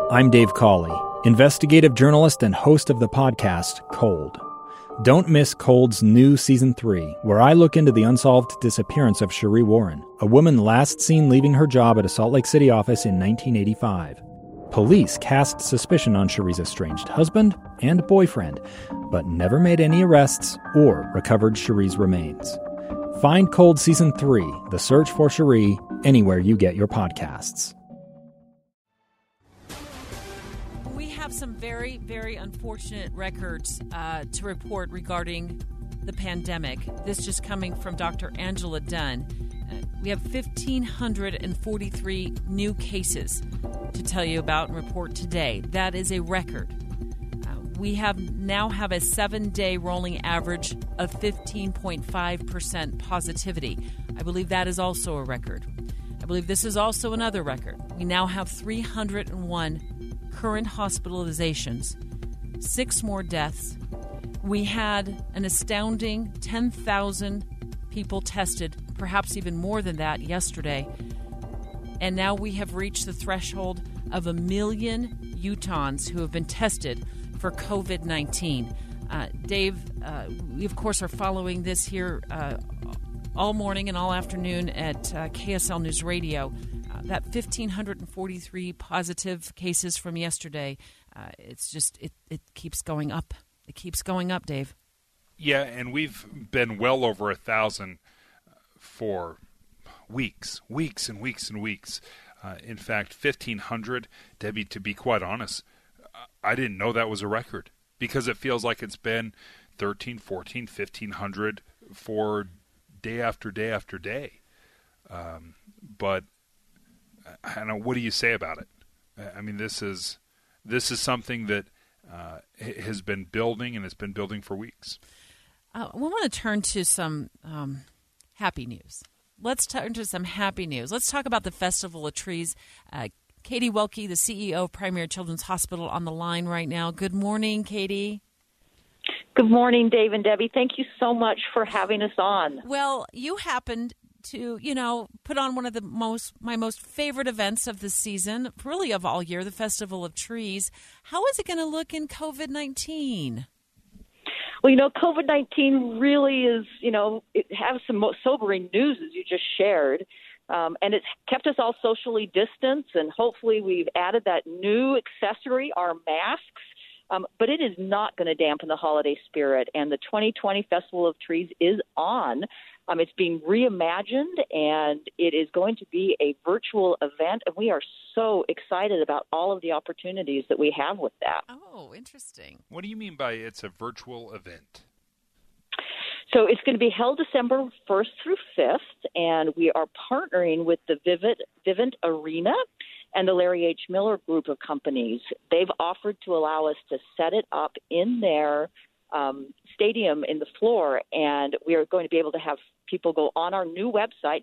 I'm Dave Cawley, investigative journalist and host of the podcast Cold. Don't miss Cold's new Season 3, where I look into the unsolved disappearance of Sheree Warren, a woman last seen leaving her job at a Salt Lake City office in 1985. Police cast suspicion on Sheree's estranged husband and boyfriend, but never made any arrests or recovered Sheree's remains. Find Cold Season 3, The Search for Sheree, anywhere you get your podcasts. We have some very, very unfortunate records to report regarding the pandemic. This just coming from Dr. Angela Dunn. We have 1,543 new cases to tell you about and report today. That is a record. We now have a 7-day rolling average of 15.5% positivity. I believe that is also a record. I believe this is also another record. We now have 301 current hospitalizations, 6 more deaths. We had an astounding 10,000 people tested, perhaps even more than that yesterday. And now we have reached the threshold of 1 million Utahns who have been tested for COVID-19. Dave, we of course are following this here all morning and all afternoon at KSL News Radio. That 1,543 positive cases from yesterday, it's just, it keeps going up. It keeps going up, Dave. Yeah, and we've been well over 1,000 for weeks and weeks. In fact, 1,500, Debbie, to be quite honest, I didn't know that was a record because it feels like it's been 13, 14, 1,500 for day after day after day. But I don't know, what do you say about it? I mean, this is something that has been building, and it's been building for weeks. We want to turn to some happy news. Let's turn to some happy news. Let's talk about the Festival of Trees. Katie Welke, the CEO of Primary Children's Hospital, on the line right now. Good morning, Katie. Good morning, Dave and Debbie. Thank you so much for having us on. Well, you happened to, put on one of my most favorite events of the season, really of all year, the Festival of Trees. How is it going to look in COVID-19? Well, COVID-19 really is, it has some sobering news, as you just shared. And it's kept us all socially distanced, and hopefully we've added that new accessory, our masks. But it is not going to dampen the holiday spirit. And the 2020 Festival of Trees is on. It's being reimagined, and it is going to be a virtual event. And we are so excited about all of the opportunities that we have with that. Oh, interesting. What do you mean by it's a virtual event? So it's going to be held December 1st through 5th, and we are partnering with the Vivint Arena and the Larry H. Miller group of companies. They've offered to allow us to set it up in their stadium in the floor, and we are going to be able to have people go on our new website,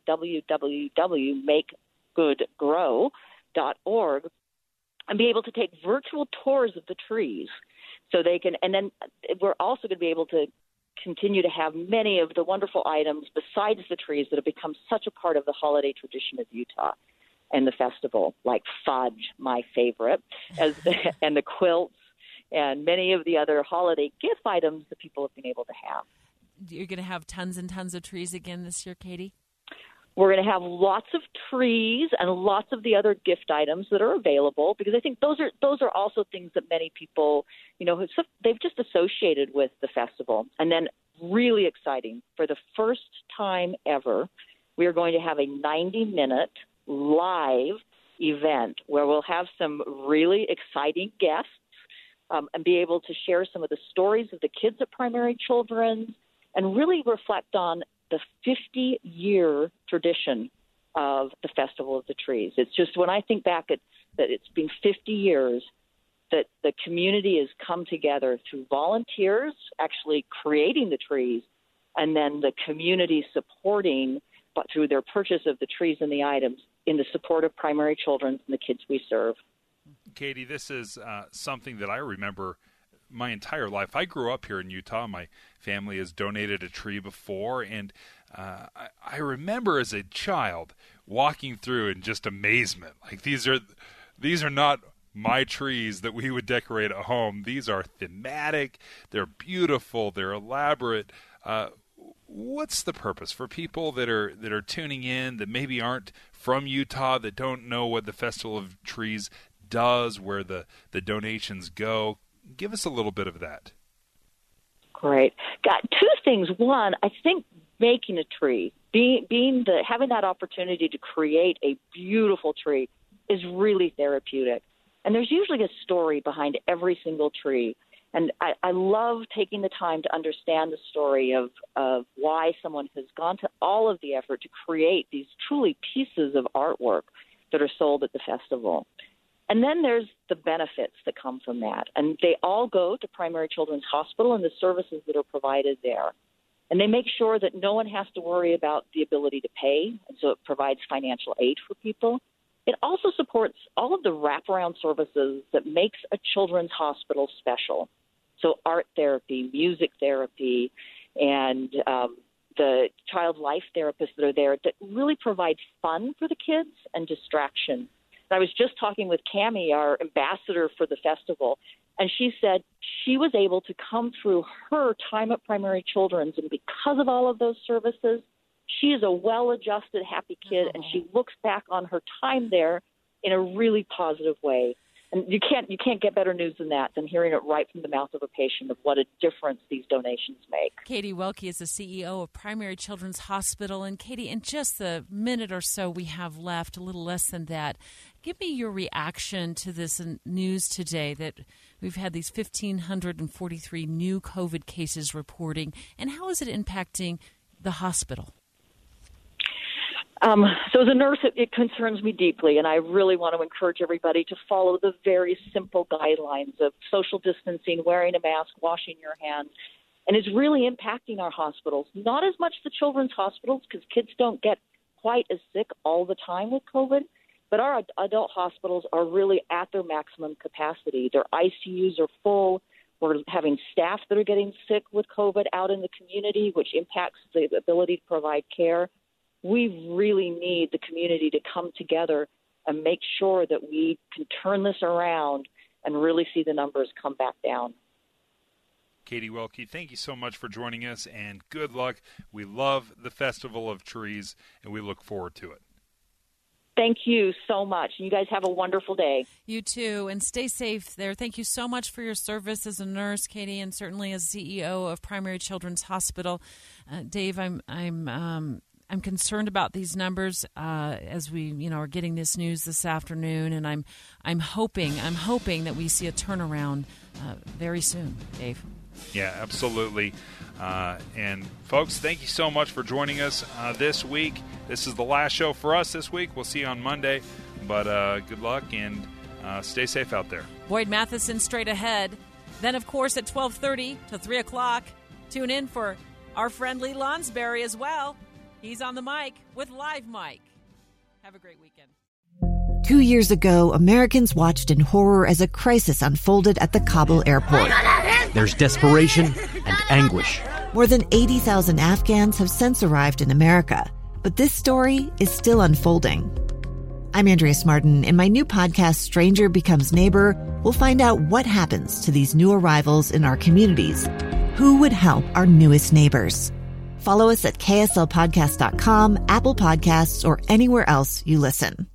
www.makegoodgrow.org, and be able to take virtual tours of the trees. So they can, and then we're also going to be able to continue to have many of the wonderful items besides the trees that have become such a part of the holiday tradition of Utah and the festival, like fudge, my favorite, and the quilts, and many of the other holiday gift items that people have been able to have. You're going to have tons and tons of trees again this year, Katie? We're going to have lots of trees and lots of the other gift items that are available, because I think those are also things that many people, they've just associated with the festival. And then really exciting, for the first time ever, we are going to have a 90-minute live event where we'll have some really exciting guests and be able to share some of the stories of the kids at Primary Children's and really reflect on the 50-year tradition of the Festival of the Trees. It's just, when I think back at that it's been 50 years that the community has come together through volunteers actually creating the trees, and then the community supporting, but through their purchase of the trees and the items, in the support of Primary Children's and the kids we serve. Katie, this is something that I remember my entire life. I grew up here in Utah. My family has donated a tree before, and I remember as a child walking through in just amazement. Like, these are not my trees that we would decorate at home. These are thematic, they're beautiful, they're elaborate. What's the purpose for people that are tuning in that maybe aren't from Utah, that don't know what the Festival of Trees does, where the donations go? Give us a little bit of that. Great. Got two things. One, I think making a tree, having that opportunity to create a beautiful tree is really therapeutic. And there's usually a story behind every single tree. And I love taking the time to understand the story of why someone has gone to all of the effort to create these truly pieces of artwork that are sold at the festival. And then there's the benefits that come from that. And they all go to Primary Children's Hospital and the services that are provided there. And they make sure that no one has to worry about the ability to pay, and so it provides financial aid for people. It also supports all of the wraparound services that makes a children's hospital special. So art therapy, music therapy, and the child life therapists that are there that really provide fun for the kids and distraction. And I was just talking with Cammie, our ambassador for the festival, and she said she was able to come through her time at Primary Children's, and because of all of those services, she is a well-adjusted, happy kid, and she looks back on her time there in a really positive way. And you can't get better news than that, than hearing it right from the mouth of a patient of what a difference these donations make. Katie Welke is the CEO of Primary Children's Hospital. And Katie, in just the minute or so we have left, a little less than that, give me your reaction to this news today that we've had these 1,543 new COVID cases reporting, and how is it impacting the hospital? So as a nurse, it concerns me deeply, and I really want to encourage everybody to follow the very simple guidelines of social distancing, wearing a mask, washing your hands, and it's really impacting our hospitals. Not as much the children's hospitals, because kids don't get quite as sick all the time with COVID, but our adult hospitals are really at their maximum capacity. Their ICUs are full. We're having staff that are getting sick with COVID out in the community, which impacts the ability to provide care. We really need the community to come together and make sure that we can turn this around and really see the numbers come back down. Katie Welke, thank you so much for joining us, and good luck. We love the Festival of Trees, and we look forward to it. Thank you so much. You guys have a wonderful day. You too, and stay safe there. Thank you so much for your service as a nurse, Katie, and certainly as CEO of Primary Children's Hospital. Dave, I'm concerned about these numbers as we, are getting this news this afternoon, and I'm hoping that we see a turnaround very soon, Dave. Yeah, absolutely. And folks, thank you so much for joining us this week. This is the last show for us this week. We'll see you on Monday, but good luck and stay safe out there. Boyd Matheson straight ahead. Then, of course, at 12:30 to 3 o'clock, tune in for our friend Lee Lonsberry as well. He's on the mic with Live Mike. Have a great weekend. 2 years ago, Americans watched in horror as a crisis unfolded at the Kabul airport. There's desperation and anguish. More than 80,000 Afghans have since arrived in America, but this story is still unfolding. I'm Andrea Smartin. In my new podcast, Stranger Becomes Neighbor, we'll find out what happens to these new arrivals in our communities. Who would help our newest neighbors? Follow us at kslpodcast.com, Apple Podcasts, or anywhere else you listen.